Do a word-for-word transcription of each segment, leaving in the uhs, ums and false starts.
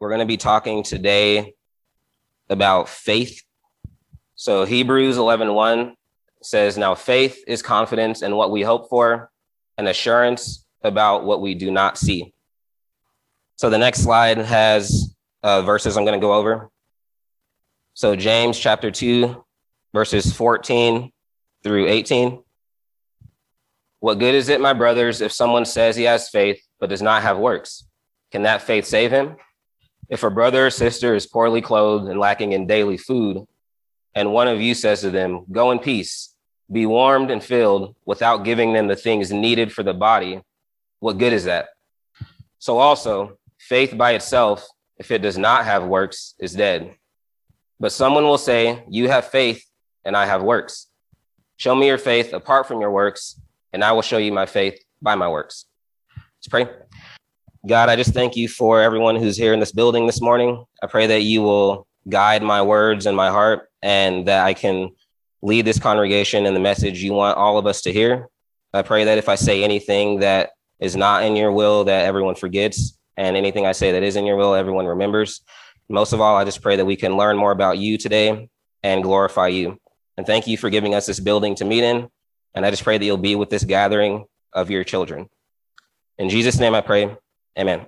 We're going to be talking today about faith. So Hebrews eleven one says, now faith is confidence in what we hope for and assurance about what we do not see. So the next slide has uh, verses I'm going to go over. So James chapter two, verses fourteen through eighteen. What good is it, my brothers, if someone says he has faith but does not have works? Can that faith save him? If a brother or sister is poorly clothed and lacking in daily food, and one of you says to them, go in peace, be warmed and filled, without giving them the things needed for the body, what good is that? So also, faith by itself, if it does not have works, is dead. But someone will say, you have faith and I have works. Show me your faith apart from your works, and I will show you my faith by my works. Let's pray. God, I just thank you for everyone who's here in this building this morning. I pray that you will guide my words and my heart, and that I can lead this congregation in the message you want all of us to hear. I pray that if I say anything that is not in your will, that everyone forgets, and anything I say that is in your will, everyone remembers. Most of all, I just pray that we can learn more about you today and glorify you. And thank you for giving us this building to meet in. And I just pray that you'll be with this gathering of your children. In Jesus' name I pray, amen.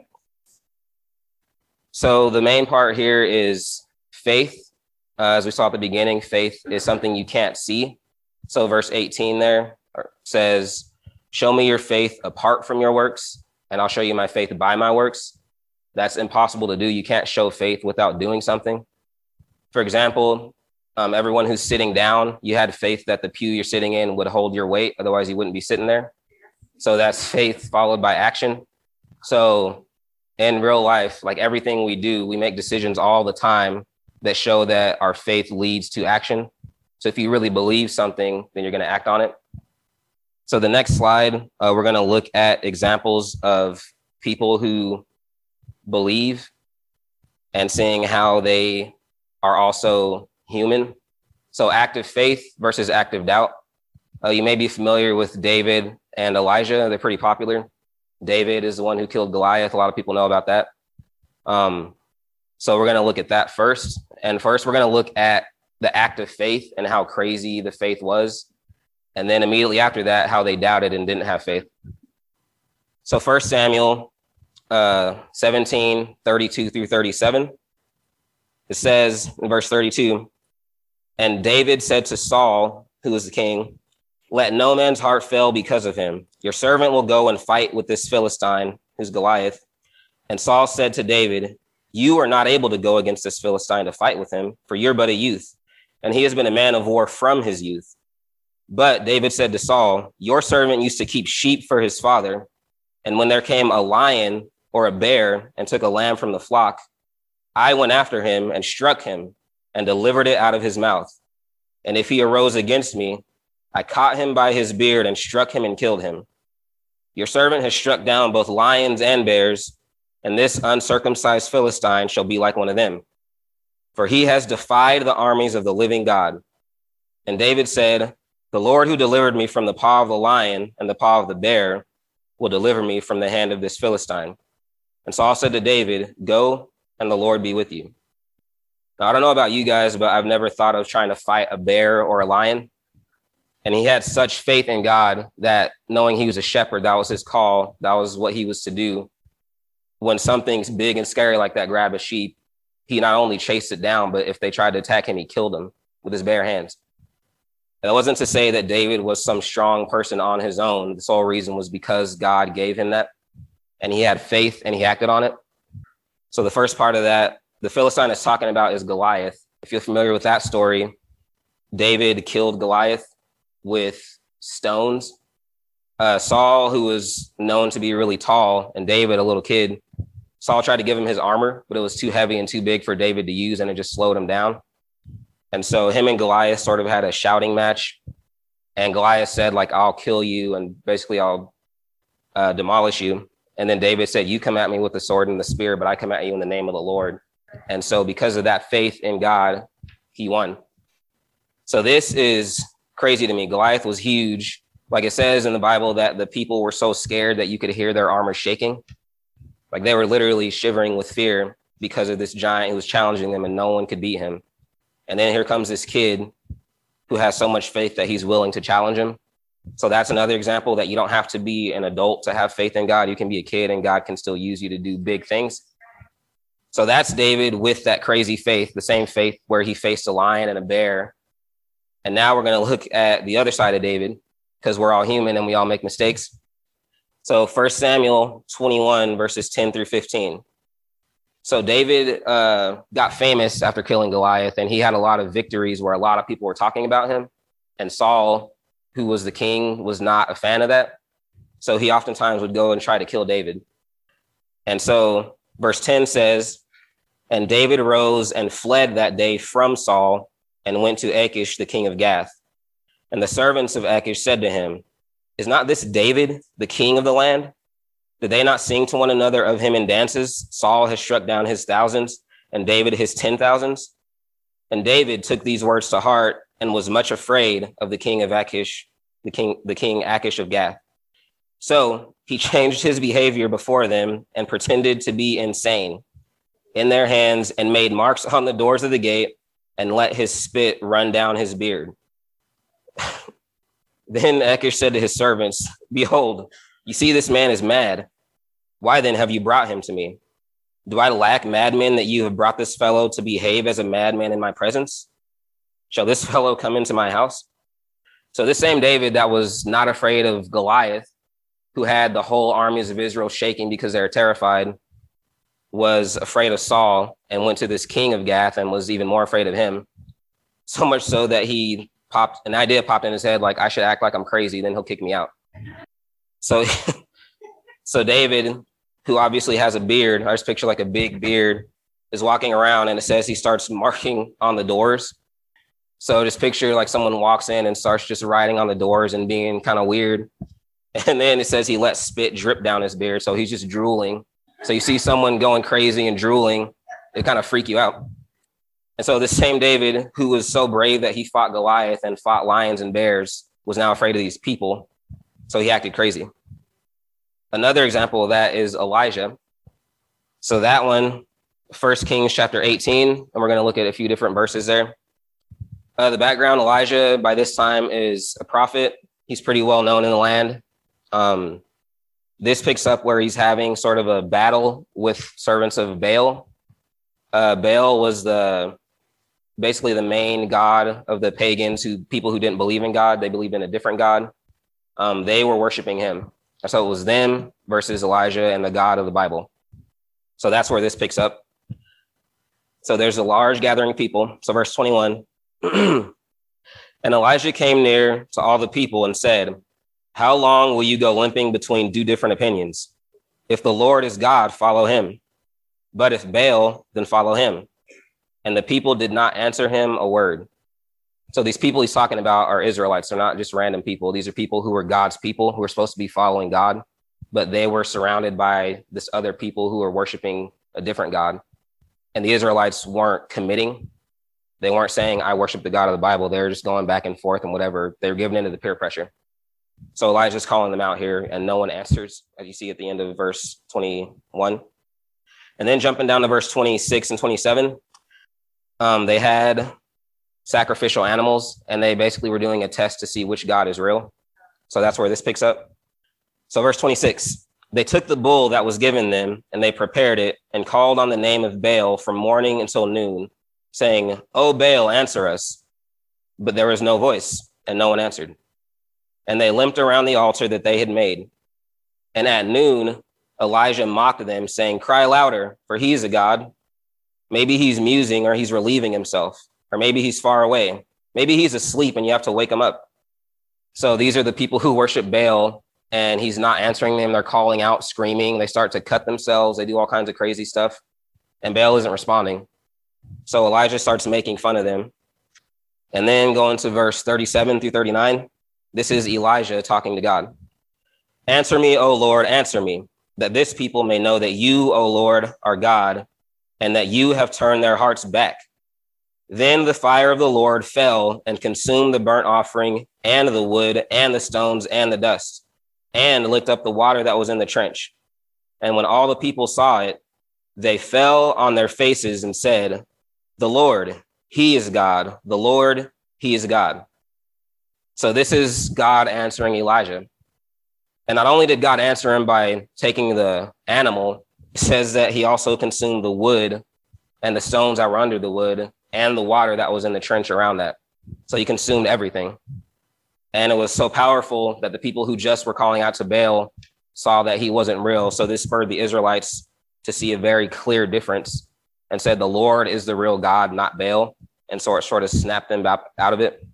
So the main part here is faith. Uh, as we saw at the beginning, faith is something you can't see. So verse eighteen there says, show me your faith apart from your works, and I'll show you my faith by my works. That's impossible to do. You can't show faith without doing something. For example, um, everyone who's sitting down, you had faith that the pew you're sitting in would hold your weight. Otherwise, you wouldn't be sitting there. So that's faith followed by action. So in real life, like everything we do, we make decisions all the time that show that our faith leads to action. So if you really believe something, then you're going to act on it. So the next slide, uh, we're going to look at examples of people who believe and seeing how they are also human. So active faith versus active doubt. Uh, you may be familiar with David and Elijah. They're pretty popular. David is the one who killed Goliath. A lot of people know about that. Um, so we're going to look at that first. And first, we're going to look at the active faith and how crazy the faith was. And then immediately after that, how they doubted and didn't have faith. So First Samuel uh, seventeen, thirty-two through thirty-seven. It says in verse thirty-two, and David said to Saul, who was the king, let no man's heart fail because of him. Your servant will go and fight with this Philistine, who's Goliath. And Saul said to David, you are not able to go against this Philistine to fight with him, for you're but a youth, and he has been a man of war from his youth. But David said to Saul, your servant used to keep sheep for his father, and when there came a lion or a bear and took a lamb from the flock, I went after him and struck him and delivered it out of his mouth. And if he arose against me, I caught him by his beard and struck him and killed him. Your servant has struck down both lions and bears, and this uncircumcised Philistine shall be like one of them, for he has defied the armies of the living God. And David said, the Lord who delivered me from the paw of the lion and the paw of the bear will deliver me from the hand of this Philistine. And Saul said to David, go, and the Lord be with you. Now, I don't know about you guys, but I've never thought of trying to fight a bear or a lion. And he had such faith in God that knowing he was a shepherd, that was his call. That was what he was to do. When something's big and scary like that grabbed a sheep, he not only chased it down, but if they tried to attack him, he killed them with his bare hands. And it wasn't to say that David was some strong person on his own. The sole reason was because God gave him that, and he had faith and he acted on it. So the first part of that, the Philistine is talking about is Goliath. If you're familiar with that story, David killed Goliath with stones. Uh, Saul, who was known to be really tall, and David, a little kid, Saul tried to give him his armor, but it was too heavy and too big for David to use, and it just slowed him down. And so him and Goliath sort of had a shouting match, and Goliath said, like, I'll kill you, and basically I'll uh, demolish you. And then David said, you come at me with the sword and the spear, but I come at you in the name of the Lord. And so because of that faith in God, he won. So this is crazy to me. Goliath was huge. Like it says in the Bible that the people were so scared that you could hear their armor shaking. Like they were literally shivering with fear because of this giant who was challenging them and no one could beat him. And then here comes this kid who has so much faith that he's willing to challenge him. So that's another example that you don't have to be an adult to have faith in God. You can be a kid and God can still use you to do big things. So that's David with that crazy faith, the same faith where he faced a lion and a bear. And now we're going to look at the other side of David, because we're all human and we all make mistakes. So First Samuel twenty-one, verses ten through fifteen. So David uh, got famous after killing Goliath, and he had a lot of victories where a lot of people were talking about him. And Saul, who was the king, was not a fan of that. So he oftentimes would go and try to kill David. And so verse ten says, and David rose and fled that day from Saul and went to Achish, the king of Gath. And the servants of Achish said to him, is not this David, the king of the land? Did they not sing to one another of him in dances? Saul has struck down his thousands and David his ten thousands. And David took these words to heart and was much afraid of the king of Achish, the king, the king Achish of Gath. So he changed his behavior before them and pretended to be insane in their hands and made marks on the doors of the gate and let his spit run down his beard. Then Achish said to his servants, behold, you see this man is mad. Why then have you brought him to me? Do I lack madmen that you have brought this fellow to behave as a madman in my presence? Shall this fellow come into my house? So this same David that was not afraid of Goliath, who had the whole armies of Israel shaking because they were terrified, was afraid of Saul and went to this king of Gath and was even more afraid of him. So much so that he popped, an idea popped in his head, like, I should act like I'm crazy, then he'll kick me out. So, so David, who obviously has a beard, I just picture like a big beard, is walking around, and it says he starts marking on the doors. So just picture like someone walks in and starts just writing on the doors and being kind of weird. And then it says he lets spit drip down his beard. So he's just drooling. So you see someone going crazy and drooling, it kind of freak you out. And so this same David, who was so brave that he fought Goliath and fought lions and bears, was now afraid of these people. So he acted crazy. Another example of that is Elijah. So that one, First Kings chapter eighteen, and we're going to look at a few different verses there. Uh, the background, Elijah by this time is a prophet. He's pretty well known in the land. Um, this picks up where he's having sort of a battle with servants of Baal. Uh, Baal was the basically the main god of the pagans, who people who didn't believe in God, they believed in a different God. Um, they were worshiping him. And so it was them versus Elijah and the God of the Bible. So that's where this picks up. So there's a large gathering of people. So verse twenty-one, and Elijah came near to all the people and said, how long will you go limping between two different opinions? If the Lord is God, follow him. But if Baal, then follow him. And the people did not answer him a word. So these people he's talking about are Israelites. They're not just random people. These are people who are God's people, who are supposed to be following God, but they were surrounded by this other people who are worshiping a different God. And the Israelites weren't committing. They weren't saying, I worship the God of the Bible. They're just going back and forth and whatever. They're giving into the peer pressure. So Elijah's calling them out here, and no one answers, as you see at the end of verse twenty-one. And then jumping down to verse twenty-six and twenty-seven, um, they had sacrificial animals, and they basically were doing a test to see which God is real. So that's where this picks up. So verse twenty-six, they took the bull that was given them, and they prepared it and called on the name of Baal from morning until noon, saying, "O Baal, answer us." But there was no voice, and no one answered. And they limped around the altar that they had made. And at noon, Elijah mocked them, saying, "Cry louder, for he is a god. Maybe he's musing, or he's relieving himself, or maybe he's far away. Maybe he's asleep and you have to wake him up." So these are the people who worship Baal, and he's not answering them. They're calling out, screaming. They start to cut themselves. They do all kinds of crazy stuff, and Baal isn't responding. So Elijah starts making fun of them. And then going to verse thirty-seven through thirty-nine, this is Elijah talking to God. "Answer me, O Lord, answer me, that this people may know that you, O Lord, are God, and that you have turned their hearts back." Then the fire of the Lord fell and consumed the burnt offering and the wood and the stones and the dust, and licked up the water that was in the trench. And when all the people saw it, They fell on their faces and said, "The Lord, he is God. The Lord, he is God." So this is God answering Elijah. And not only did God answer him by taking the animal, it says that he also consumed the wood and the stones that were under the wood and the water that was in the trench around that. So he consumed everything. And it was so powerful that the people who just were calling out to Baal saw that he wasn't real. So this spurred the Israelites to see a very clear difference and said, the Lord is the real God, not Baal. And so it sort of snapped them out of it.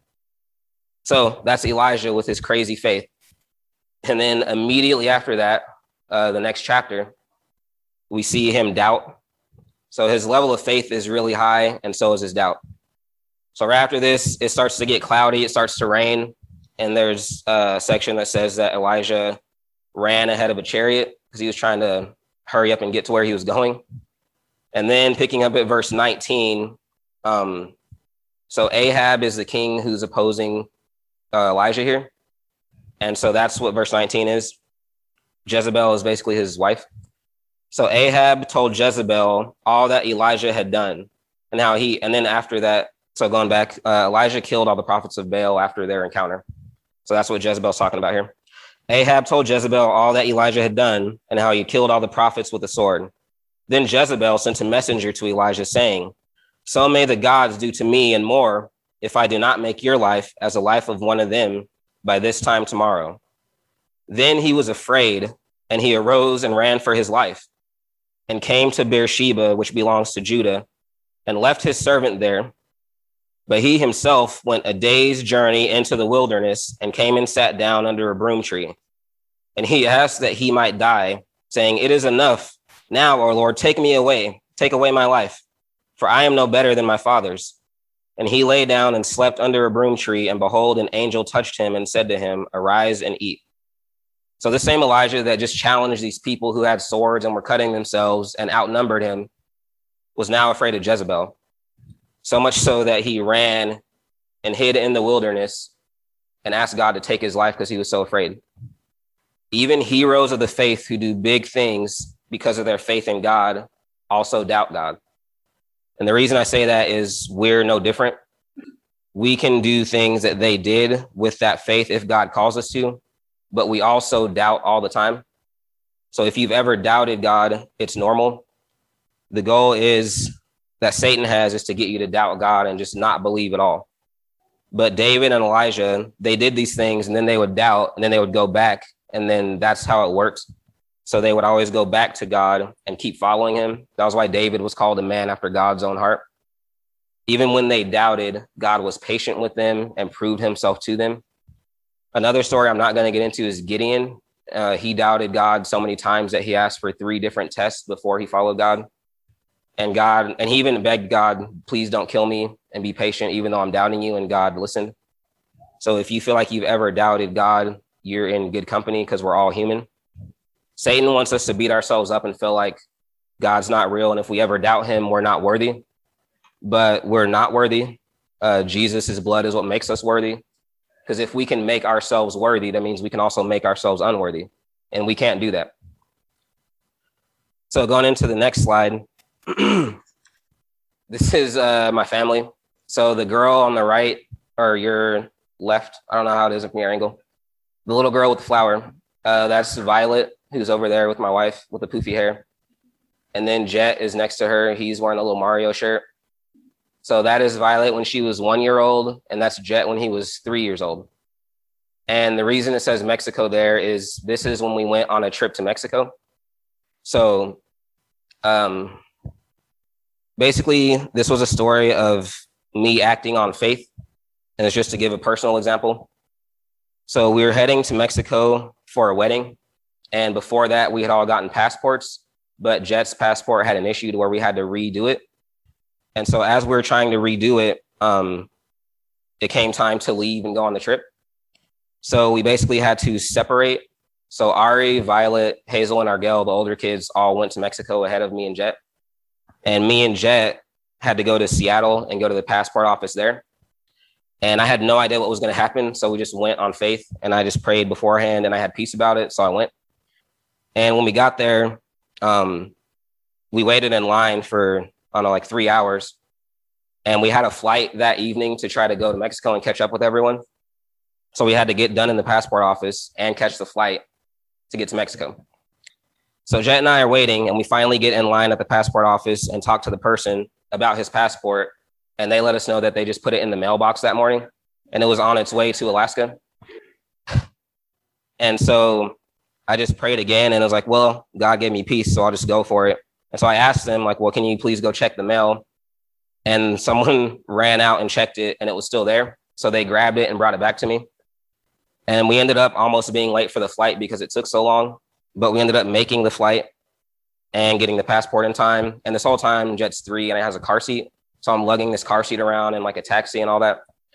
So that's Elijah with his crazy faith. And then immediately after that, uh, the next chapter, we see him doubt. So his level of faith is really high, and so is his doubt. So right after this, it starts to get cloudy. It starts to rain. And there's a section that says that Elijah ran ahead of a chariot because he was trying to hurry up and get to where he was going. And then picking up at verse nineteen, um, so Ahab is the king who's opposing uh, Elijah here. And so that's what verse nineteen is. Jezebel is basically his wife. So Ahab told Jezebel all that Elijah had done and how he, and then after that, so going back, uh, Elijah killed all the prophets of Baal after their encounter. So that's what Jezebel's talking about here. Ahab told Jezebel all that Elijah had done and how he killed all the prophets with a sword. Then Jezebel sent a messenger to Elijah saying, "So may the gods do to me and more if I do not make your life as the life of one of them by this time tomorrow." Then he was afraid, and he arose and ran for his life and came to Beersheba, which belongs to Judah, and left his servant there. But he himself went a day's journey into the wilderness and came and sat down under a broom tree. And he asked that he might die, saying, "It is enough. Now, O Lord, take me away, take away my life, for I am no better than my fathers." And he lay down and slept under a broom tree, and behold, an angel touched him and said to him, "Arise and eat." So the same Elijah that just challenged these people who had swords and were cutting themselves and outnumbered him was now afraid of Jezebel. So much so that he ran and hid in the wilderness and asked God to take his life because he was so afraid. Even heroes of the faith who do big things because of their faith in God also doubt God. And the reason I say that is we're no different. We can do things that they did with that faith if God calls us to, but we also doubt all the time. So if you've ever doubted God, it's normal. The goal is that Satan has is to get you to doubt God and just not believe at all. But David and Elijah, they did these things and then they would doubt and then they would go back. And then that's how it works. So they would always go back to God and keep following him. That was why David was called a man after God's own heart. Even when they doubted, God was patient with them and proved himself to them. Another story I'm not going to get into is Gideon. Uh, he doubted God so many times that he asked for three different tests before he followed God. And God, and he even begged God, "Please don't kill me and be patient, even though I'm doubting you." And God listened. So if you feel like you've ever doubted God, you're in good company because we're all human. Satan wants us to beat ourselves up and feel like God's not real. And if we ever doubt him, we're not worthy. But we're not worthy. Uh, Jesus' blood is what makes us worthy. Because if we can make ourselves worthy, that means we can also make ourselves unworthy. And we can't do that. So going into the next slide, this is uh, my family. So the girl on the right, or your left, I don't know how it is from your angle. The little girl with the flower, uh, that's Violet, who's over there with my wife with the poofy hair. And then Jet is next to her. He's wearing a little Mario shirt. So that is Violet when she was one year old, and that's Jet when he was three years old. And the reason it says Mexico there is this is when we went on a trip to Mexico. So um, basically, this was a story of me acting on faith. And it's just to give a personal example. So we were heading to Mexico for a wedding. And before that, we had all gotten passports, but Jet's passport had an issue to where we had to redo it. And so as we were trying to redo it, um, it came time to leave and go on the trip. So we basically had to separate. So Ari, Violet, Hazel, and Argel, the older kids, all went to Mexico ahead of me and Jet. And me and Jet had to go to Seattle and go to the passport office there. And I had no idea what was going to happen. So we just went on faith, and I just prayed beforehand, and I had peace about it. So I went. And when we got there, um, we waited in line for, I don't know, like three hours. And we had a flight that evening to try to go to Mexico and catch up with everyone. So we had to get done in the passport office and catch the flight to get to Mexico. So Jet and I are waiting, and we finally get in line at the passport office and talk to the person about his passport. And they let us know that they just put it in the mailbox that morning, and it was on its way to Alaska. And so I just prayed again, and I was like, well, God gave me peace, so I'll just go for it. And so I asked them, like, well, can you please go check the mail? And someone ran out and checked it, and it was still there. So they grabbed it and brought it back to me. And we ended up almost being late for the flight because it took so long. But we ended up making the flight and getting the passport in time. And this whole time, Jet's three, and it has a car seat. So I'm lugging this car seat around in like a taxi and all that.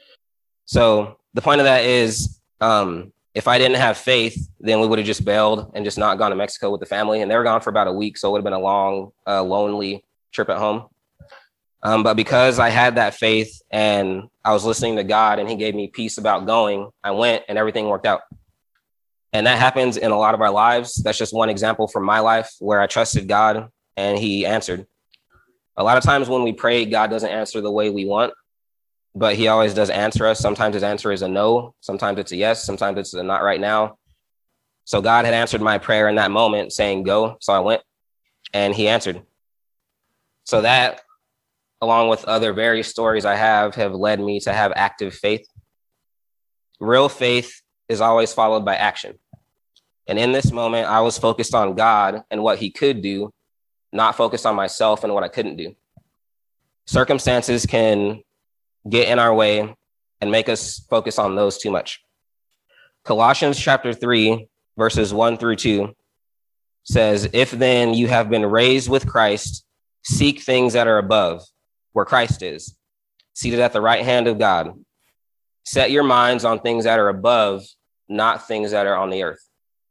So the point of that is, um, if I didn't have faith, then we would have just bailed and just not gone to Mexico with the family. And they were gone for about a week. So it would have been a long, uh, lonely trip at home. Um, but because I had that faith and I was listening to God and he gave me peace about going, I went and everything worked out. And that happens in a lot of our lives. That's just one example from my life where I trusted God and he answered. A lot of times when we pray, God doesn't answer the way we want, but he always does answer us. Sometimes his answer is a no. Sometimes it's a yes. Sometimes it's a not right now. So God had answered my prayer in that moment saying, go. So I went and he answered. So that, along with other various stories I have, have led me to have active faith. Real faith is always followed by action. And in this moment, I was focused on God and what he could do, not focused on myself and what I couldn't do. Circumstances can get in our way and make us focus on those too much. Colossians chapter three, verses one through two says, if then you have been raised with Christ, seek things that are above, where Christ is, seated at the right hand of God. Set your minds on things that are above, not things that are on the earth.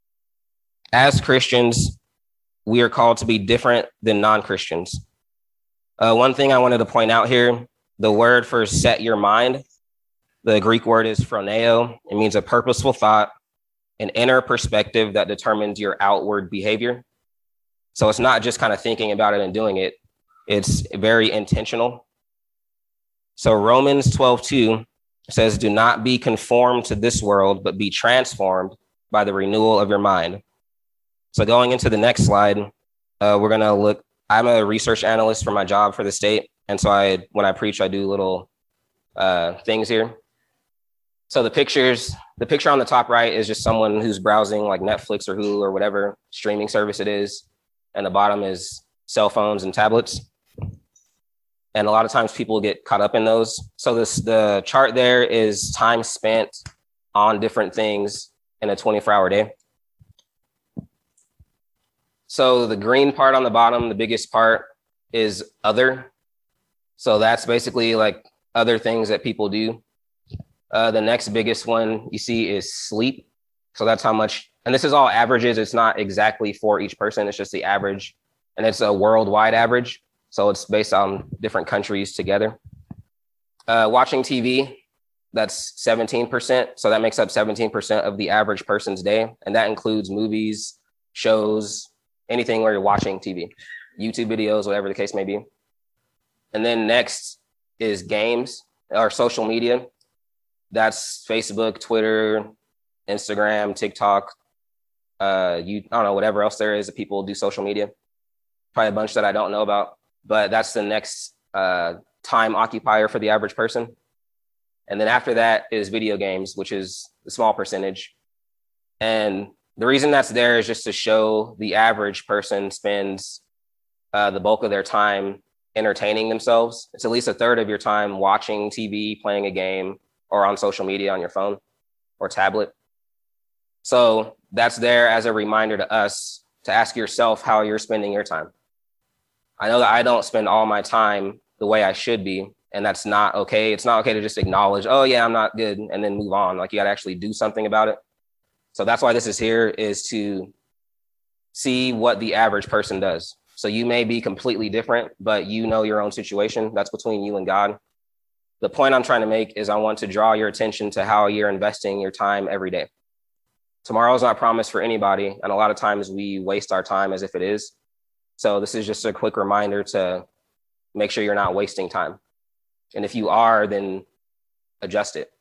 As Christians, we are called to be different than non-Christians. Uh, one thing I wanted to point out here, the word for set your mind, the Greek word is phroneo. It means a purposeful thought, an inner perspective that determines your outward behavior. So it's not just kind of thinking about it and doing it. It's very intentional. So Romans twelve two says, do not be conformed to this world, but be transformed by the renewal of your mind. So going into the next slide, uh, we're going to look, I'm a research analyst for my job for the state. And so I, when I preach, I do little uh, things here. So the pictures, the picture on the top right is just someone who's browsing like Netflix or Hulu or whatever streaming service it is. And the bottom is cell phones and tablets. And a lot of times people get caught up in those. So this, the chart there is time spent on different things in a twenty-four hour day. So the green part on the bottom, the biggest part is other. So that's basically like other things that people do. Uh, the next biggest one you see is sleep. So that's how much, and this is all averages. It's not exactly for each person. It's just the average. And it's a worldwide average. So it's based on different countries together. Uh, watching T V, that's seventeen percent. So that makes up seventeen percent of the average person's day. And that includes movies, shows, anything where you're watching T V, YouTube videos, whatever the case may be. And then next is games or social media. That's Facebook, Twitter, Instagram, TikTok, uh, you, I don't know, whatever else there is that people do social media. Probably a bunch that I don't know about, but that's the next uh, time occupier for the average person. And then after that is video games, which is a small percentage. And the reason that's there is just to show the average person spends uh, the bulk of their time entertaining themselves. It's at least a third of your time watching T V, playing a game, or on social media on your phone or tablet. So that's there as a reminder to us to ask yourself how you're spending your time. I know that I don't spend all my time the way I should be, and that's not okay. It's not okay to just acknowledge, oh yeah, I'm not good, and then move on. Like you got to actually do something about it. So that's why this is here, is to see what the average person does. So you may be completely different, but you know your own situation. That's between you and God. The point I'm trying to make is I want to draw your attention to how you're investing your time every day. Tomorrow's not promised for anybody. And a lot of times we waste our time as if it is. So this is just a quick reminder to make sure you're not wasting time. And if you are, then adjust it.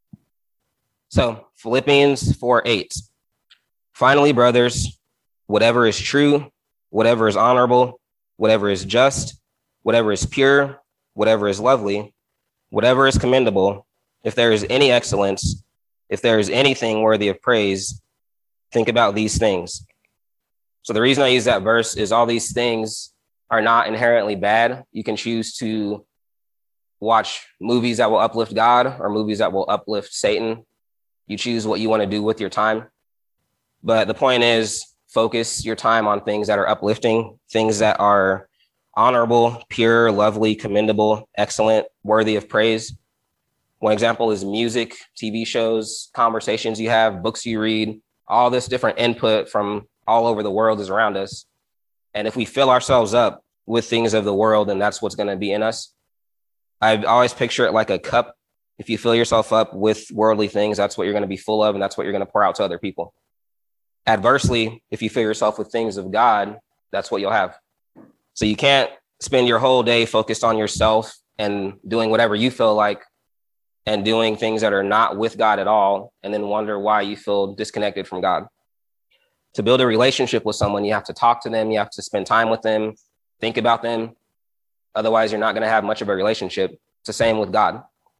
So Philippians four eight. Finally, brothers, whatever is true, whatever is honorable, whatever is just, whatever is pure, whatever is lovely, whatever is commendable, if there is any excellence, if there is anything worthy of praise, think about these things. So the reason I use that verse is all these things are not inherently bad. You can choose to watch movies that will uplift God or movies that will uplift Satan. You choose what you want to do with your time. But the point is, focus your time on things that are uplifting, things that are honorable, pure, lovely, commendable, excellent, worthy of praise. One example is music, T V shows, conversations you have, books you read, all this different input from all over the world is around us. And if we fill ourselves up with things of the world, then that's what's going to be in us. I always picture it like a cup. If you fill yourself up with worldly things, that's what you're going to be full of, and that's what you're going to pour out to other people. Adversely, if you fill yourself with things of God, that's what you'll have. So you can't spend your whole day focused on yourself and doing whatever you feel like and doing things that are not with God at all, and then wonder why you feel disconnected from God. To build a relationship with someone, you have to talk to them, you have to spend time with them, think about them. Otherwise, you're not going to have much of a relationship. It's the same with God.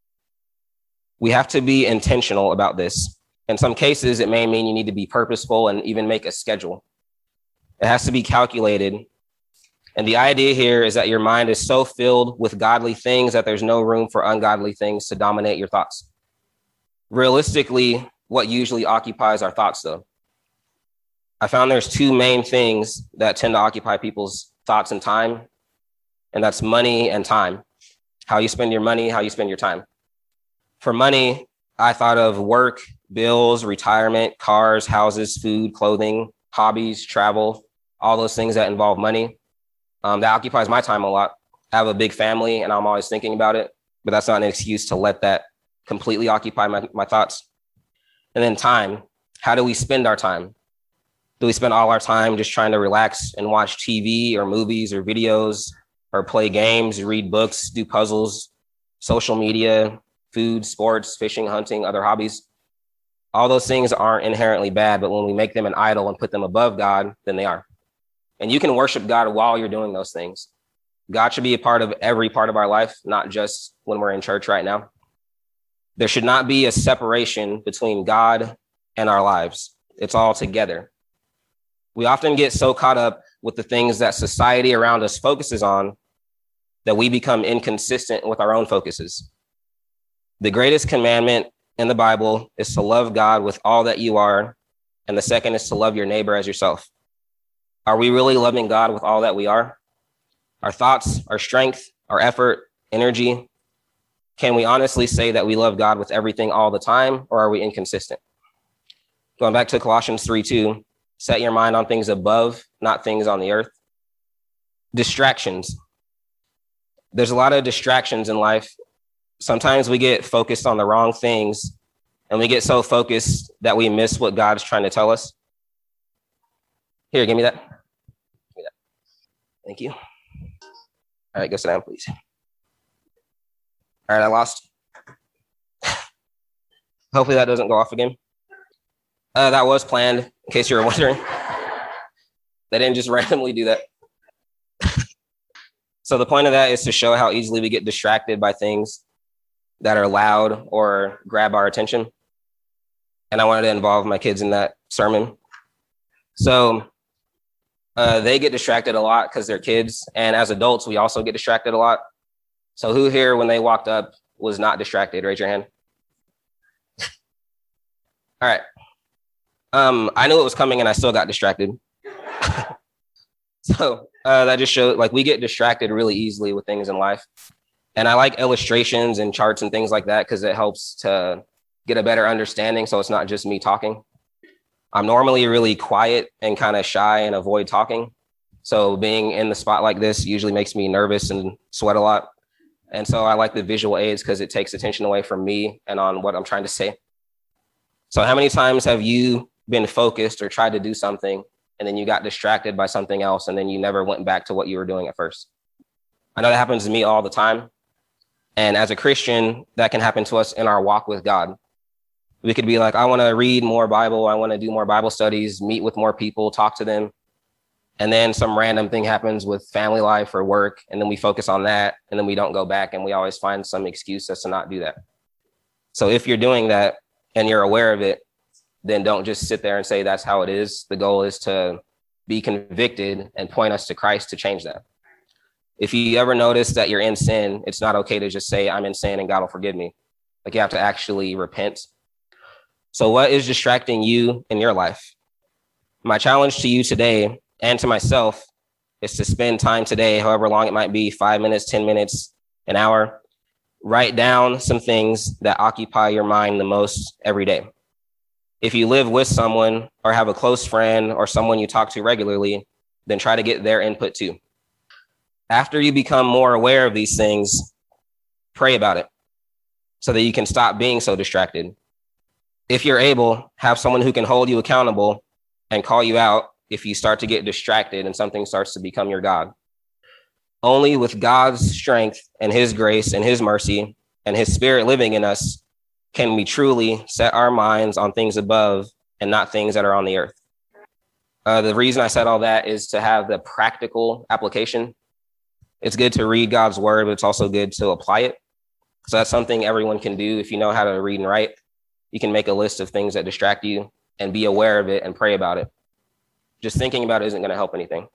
We have to be intentional about this. In some cases, it may mean you need to be purposeful and even make a schedule. It has to be calculated. And the idea here is that your mind is so filled with godly things that there's no room for ungodly things to dominate your thoughts. Realistically, what usually occupies our thoughts, though? I found there's two main things that tend to occupy people's thoughts and time, and that's money and time. How you spend your money, how you spend your time. For money, I thought of work, bills, retirement, cars, houses, food, clothing, hobbies, travel, all those things that involve money. Um, that occupies my time a lot. I have a big family and I'm always thinking about it, but that's not an excuse to let that completely occupy my, my thoughts. And then time. How do we spend our time? Do we spend all our time just trying to relax and watch T V or movies or videos or play games, read books, do puzzles, social media, food, sports, fishing, hunting, other hobbies? All those things aren't inherently bad, but when we make them an idol and put them above God, then they are. And you can worship God while you're doing those things. God should be a part of every part of our life, not just when we're in church right now. There should not be a separation between God and our lives. It's all together. We often get so caught up with the things that society around us focuses on that we become inconsistent with our own focuses. The greatest commandment in the Bible is to love God with all that you are, and the second is to love your neighbor as yourself. Are we really loving God with all that we are? Our thoughts, our strength, our effort, energy? Can we honestly say that we love God with everything all the time, or are we inconsistent? Going back to Colossians three two, set your mind on things above, not things on the earth. Distractions. There's a lot of distractions in life. Sometimes we get focused on the wrong things, and we get so focused that we miss what God's trying to tell us. Here, give me that. Give me that. Thank you. All right, go sit down, please. All right, I lost. Hopefully that doesn't go off again. Uh, that was planned, in case you were wondering. They didn't just randomly do that. So the point of that is to show how easily we get distracted by things that are loud or grab our attention. And I wanted to involve my kids in that sermon. So uh, they get distracted a lot because they're kids. And as adults, we also get distracted a lot. So who here, when they walked up, was not distracted? Raise your hand. All right. Um, I knew it was coming and I still got distracted. So uh, that just showed, like, we get distracted really easily with things in life. And I like illustrations and charts and things like that because it helps to get a better understanding. So it's not just me talking. I'm normally really quiet and kind of shy and avoid talking. So being in the spot like this usually makes me nervous and sweat a lot. And so I like the visual aids because it takes attention away from me and on what I'm trying to say. So how many times have you been focused or tried to do something and then you got distracted by something else, and then you never went back to what you were doing at first. I know that happens to me all the time. And as a Christian, that can happen to us in our walk with God. We could be like, I want to read more Bible. I want to do more Bible studies, meet with more people, talk to them. And then some random thing happens with family life or work. And then we focus on that. And then we don't go back, and we always find some excuse as to not do that. So if you're doing that and you're aware of it, then don't just sit there and say that's how it is. The goal is to be convicted and point us to Christ to change that. If you ever notice that you're in sin, it's not okay to just say, I'm in sin and God will forgive me. Like, you have to actually repent. So what is distracting you in your life? My challenge to you today and to myself is to spend time today, however long it might be, five minutes, ten minutes, an hour. Write down some things that occupy your mind the most every day. If you live with someone or have a close friend or someone you talk to regularly, then try to get their input too. After you become more aware of these things, pray about it so that you can stop being so distracted. If you're able, have someone who can hold you accountable and call you out if you start to get distracted and something starts to become your God. Only with God's strength and his grace and his mercy and his spirit living in us can we truly set our minds on things above and not things that are on the earth. Uh, the reason I said all that is to have the practical application. It's good to read God's word, but it's also good to apply it. So that's something everyone can do. If you know how to read and write, you can make a list of things that distract you and be aware of it and pray about it. Just thinking about it isn't going to help anything.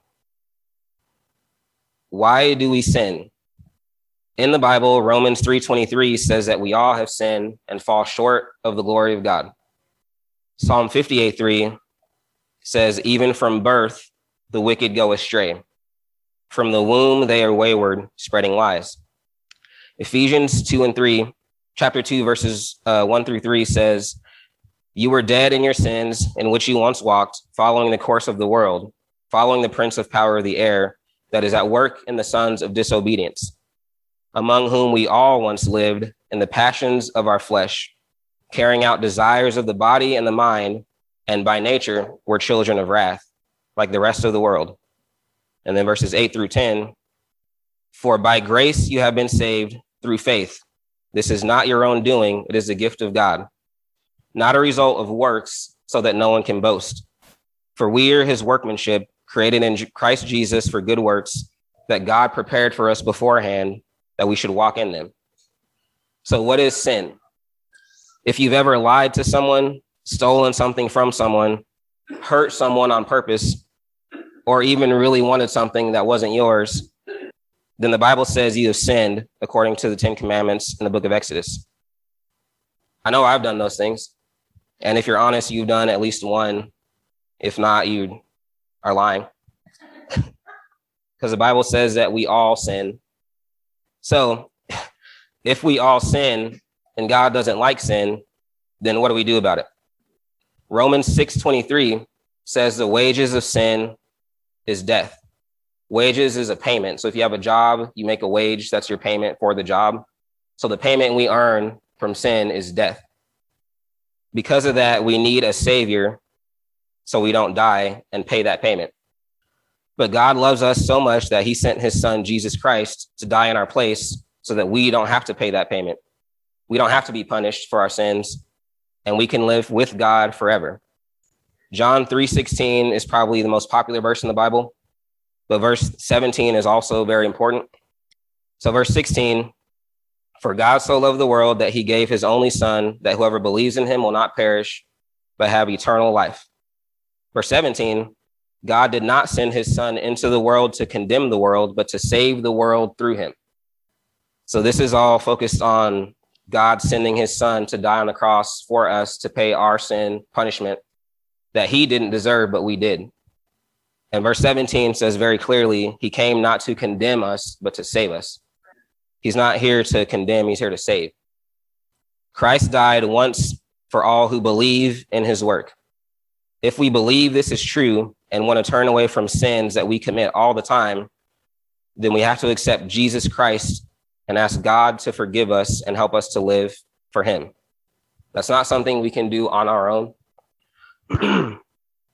Why do we sin? In the Bible, Romans three twenty-three says that we all have sinned and fall short of the glory of God. Psalm fifty-eight three says, even from birth, the wicked go astray. From the womb, they are wayward, spreading lies. Ephesians two and three, chapter two, verses uh, one through three says, you were dead in your sins in which you once walked, following the course of the world, following the prince of power of the air that is at work in the sons of disobedience, among whom we all once lived in the passions of our flesh, carrying out desires of the body and the mind, and by nature were children of wrath, like the rest of the world. And then verses eight through ten, for by grace you have been saved through faith. This is not your own doing, it is the gift of God, not a result of works, so that no one can boast. For we are his workmanship, created in Christ Jesus for good works, that God prepared for us beforehand, that we should walk in them. So what is sin? If you've ever lied to someone, stolen something from someone, hurt someone on purpose, or even really wanted something that wasn't yours, then the Bible says you have sinned according to the Ten Commandments in the book of Exodus. I know I've done those things. And if you're honest, you've done at least one. If not, you are lying. Because the Bible says that we all sin. So if we all sin and God doesn't like sin, then what do we do about it? Romans six twenty-three says the wages of sin is death. Wages is a payment. So if you have a job, you make a wage, that's your payment for the job. So the payment we earn from sin is death. Because of that, we need a savior so we don't die and pay that payment. But God loves us so much that he sent his son, Jesus Christ, to die in our place so that we don't have to pay that payment. We don't have to be punished for our sins, and we can live with God forever. John three sixteen is probably the most popular verse in the Bible, but verse seventeen is also very important. So verse sixteen, for God so loved the world that he gave his only son, that whoever believes in him will not perish, but have eternal life. Verse seventeen, God did not send his son into the world to condemn the world, but to save the world through him. So this is all focused on God sending his son to die on the cross for us to pay our sin punishment that he didn't deserve, but we did. And verse seventeen says very clearly, he came not to condemn us, but to save us. He's not here to condemn, he's here to save. Christ died once for all who believe in his work. If we believe this is true and want to turn away from sins that we commit all the time, then we have to accept Jesus Christ and ask God to forgive us and help us to live for him. That's not something we can do on our own.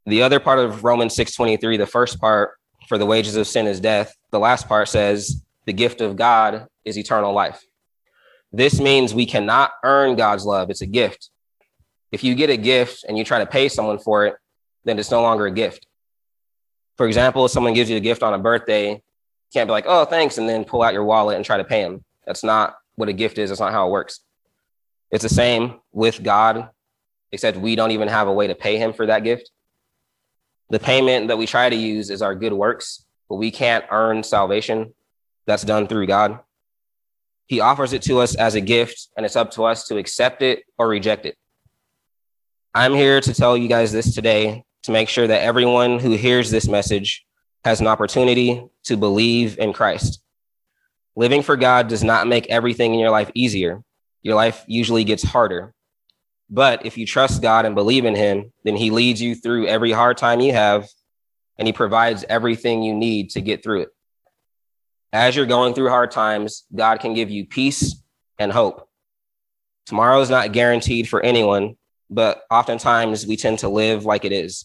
The other part of Romans six twenty-three, the first part, for the wages of sin is death. The last part says the gift of God is eternal life. This means we cannot earn God's love. It's a gift. If you get a gift and you try to pay someone for it, then it's no longer a gift. For example, if someone gives you a gift on a birthday, you can't be like, oh, thanks, and then pull out your wallet and try to pay them. That's not what a gift is. That's not how it works. It's the same with God, except we don't even have a way to pay him for that gift. The payment that we try to use is our good works, but we can't earn salvation. That's done through God. He offers it to us as a gift, and it's up to us to accept it or reject it. I'm here to tell you guys this today to make sure that everyone who hears this message has an opportunity to believe in Christ. Living for God does not make everything in your life easier. Your life usually gets harder. But if you trust God and believe in him, then he leads you through every hard time you have, and he provides everything you need to get through it. As you're going through hard times, God can give you peace and hope. Tomorrow is not guaranteed for anyone, but oftentimes we tend to live like it is.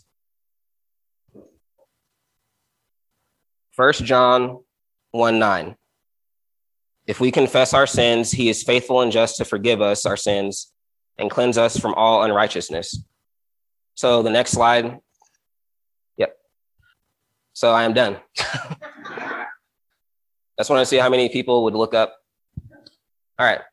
First John one nine. If we confess our sins, he is faithful and just to forgive us our sins and cleanse us from all unrighteousness. So the next slide. Yep. So I am done. I just want to see how many people would look up. All right.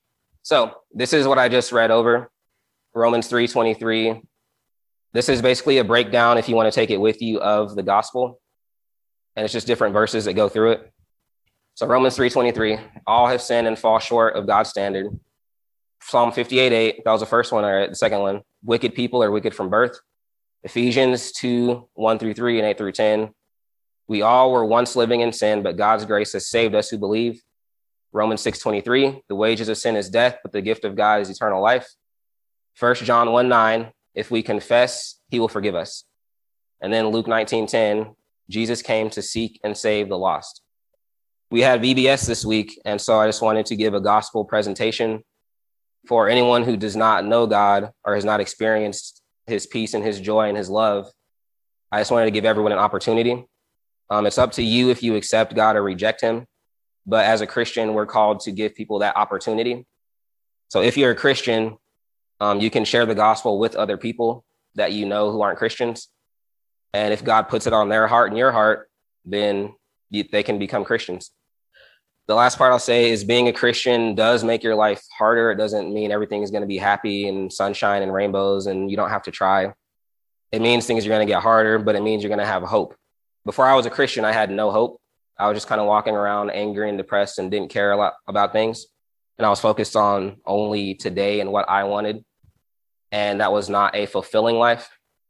So this is what I just read over. Romans three twenty-three. This is basically a breakdown, if you want to take it with you, of the gospel. And it's just different verses that go through it. So Romans three twenty-three, all have sinned and fall short of God's standard. Psalm fifty-eight eight, that was the first one, or the second one. Wicked people are wicked from birth. Ephesians two one through three and eight through ten. We all were once living in sin, but God's grace has saved us who believe. Romans six twenty-three, the wages of sin is death, but the gift of God is eternal life. First John one nine, if we confess, he will forgive us. And then Luke nineteen ten, Jesus came to seek and save the lost. We had V B S this week, and so I just wanted to give a gospel presentation for anyone who does not know God or has not experienced his peace and his joy and his love. I just wanted to give everyone an opportunity. Um, it's up to you if you accept God or reject him. But as a Christian, we're called to give people that opportunity. So if you're a Christian, um, you can share the gospel with other people that you know who aren't Christians. And if God puts it on their heart and your heart, then you, they can become Christians. The last part I'll say is being a Christian does make your life harder. It doesn't mean everything is going to be happy and sunshine and rainbows and you don't have to try. It means things are going to get harder, but it means you're going to have hope. Before I was a Christian, I had no hope. I was just kind of walking around angry and depressed and didn't care a lot about things. And I was focused on only today and what I wanted. And that was not a fulfilling life.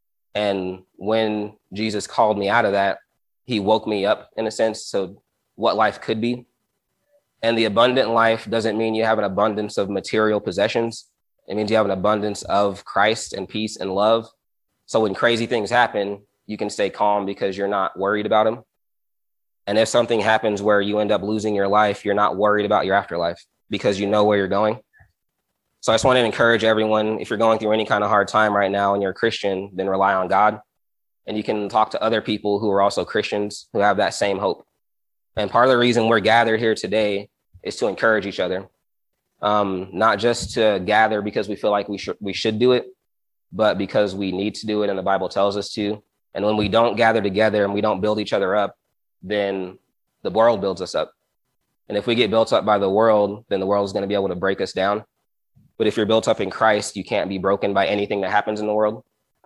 And when Jesus called me out of that, he woke me up in a sense to what life could be. And the abundant life doesn't mean you have an abundance of material possessions. It means you have an abundance of Christ and peace and love. So when crazy things happen, you can stay calm because you're not worried about them. And if something happens where you end up losing your life, you're not worried about your afterlife because you know where you're going. So I just want to encourage everyone, if you're going through any kind of hard time right now and you're a Christian, then rely on God. And you can talk to other people who are also Christians who have that same hope. And part of the reason we're gathered here today is to encourage each other, um, not just to gather because we feel like we should we should do it, but because we need to do it and the Bible tells us to. And when we don't gather together and we don't build each other up, then the world builds us up. And if we get built up by the world, then the world is going to be able to break us down. But if you're built up in Christ, you can't be broken by anything that happens in the world.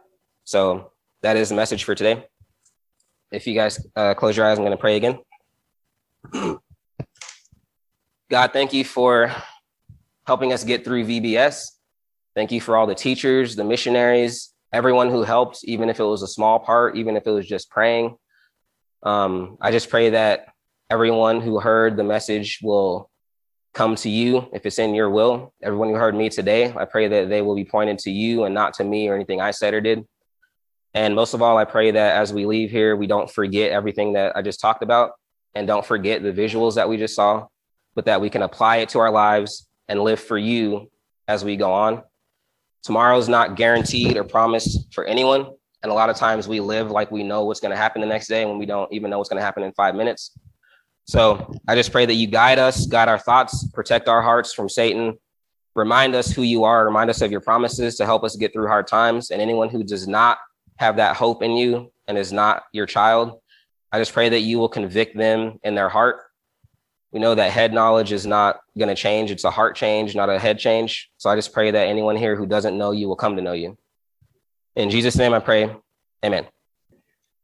So that is the message for today. If you guys uh, close your eyes, I'm going to pray again. God, thank you for helping us get through V B S. Thank you for all the teachers, the missionaries, everyone who helped, even if it was a small part, even if it was just praying. Um, I just pray that everyone who heard the message will come to you if it's in your will. Everyone who heard me today, I pray that they will be pointed to you and not to me or anything I said or did. And most of all, I pray that as we leave here, we don't forget everything that I just talked about and don't forget the visuals that we just saw, but that we can apply it to our lives and live for you as we go on. Tomorrow is not guaranteed or promised for anyone. And a lot of times we live like we know what's going to happen the next day when we don't even know what's going to happen in five minutes. So I just pray that you guide us, guide our thoughts, protect our hearts from Satan. Remind us who you are, remind us of your promises to help us get through hard times. And anyone who does not have that hope in you and is not your child, I just pray that you will convict them in their heart. We know that head knowledge is not going to change. It's a heart change, not a head change. So I just pray that anyone here who doesn't know you will come to know you. In Jesus' name I pray, amen.